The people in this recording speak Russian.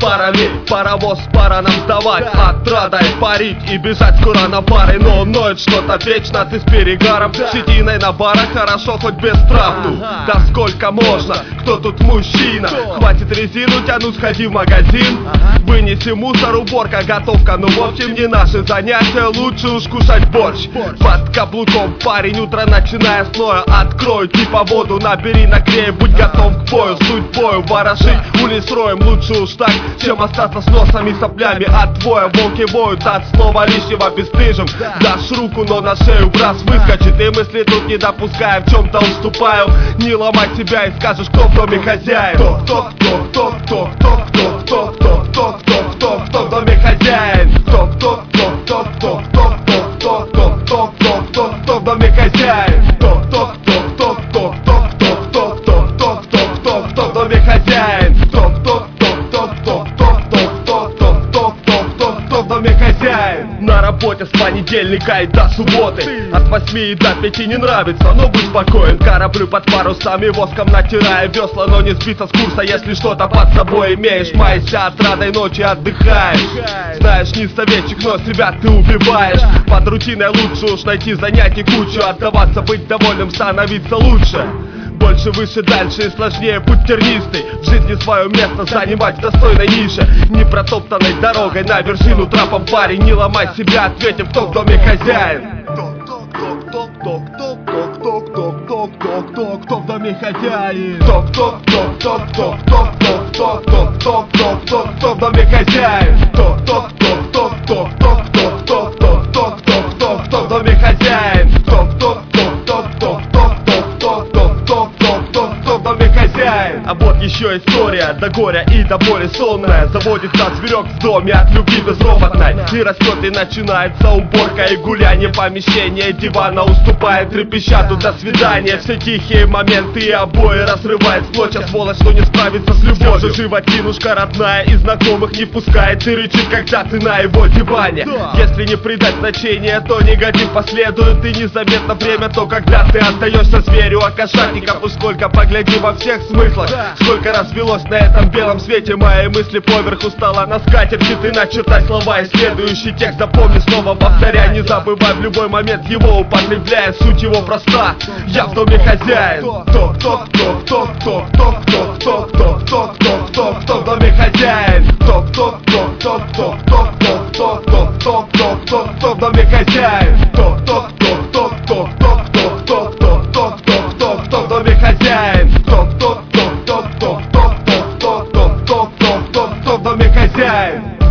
парами. Паровоз пора нам сдавать, отрадой парить и бежать скоро на пары. Но ноет что-то вечно, ты с перегаром, щетиной на барах, хорошо хоть без травму. Да сколько можно, кто тут мужчина? Хватит резину тянуть, сходи в магазин. Вынеси мусор, уборка, готовка. Ну в общем не наши занятия, лучше уж кушать борщ. Под каблуком парень, утро начиная с ноя. Открой, типа воду набери, нагрей, будь готов к бою. Суть бою, ворошить улиц роем, лучше уж так, чем остаться с носом и соплями от двоя. Волки воют от слова лишнего бесстыжим. Дашь руку, но на шею в раз выскочит. И мысли тут не допуская, в чем-то уступаю. Не ломай себя и скажешь, кто в доме хозяин. Кто в доме хозяин? Кто в доме хозяин? Кто в доме хозяин? Кто в доме хозяин? На работе с понедельника и до субботы, от 8 до 5 не нравится, но будь спокоен. Кораблю под парусами, воском натирая весла, но не сбиться с курса, если что-то под собой имеешь. Майся от радой ночи, отдыхаешь. Знаешь, не советчик, но себя ты убиваешь. Под рутиной лучше уж найти занятий кучу. Отдаваться, быть довольным, становиться лучше. Больше, выше, дальше и сложнее путь тернистый. В жизни свое место занимать в достойной нише. Не протоптанной дорогой на вершину трапом парень. Не ломай себя, ответив, кто в доме хозяин. Кто в доме хозяин? Кто в доме хозяин? Кто в доме хозяин? А вот еще история, до горя и до боли сонная. Заводится зверек в доме от любви безропотной. И растет, и начинается уборка и гуляние. Помещение дивана уступает, трепеща тут до свидания. Все тихие моменты и обои разрывает сплочь. А сволочь, что не справится с любовью. Все же животинушка родная и знакомых не пускает. И рычит, когда ты на его диване. Если не придать значения, то негатив последует. И незаметно время, то когда ты отдаешься зверю. А кошатников уж сколько, погляди во всех смыслах. Сколько развелось на этом белом свете. Мои мысли поверху стала на скатерти. Ты начертай слова и следующий текст запомни, снова повторяй. Не забывай в любой момент его употребляя. Суть его проста, я в доме хозяин. Кто в доме хозяин? Кто в доме хозяин? Кто в доме хозяин? Кто в доме хозяин?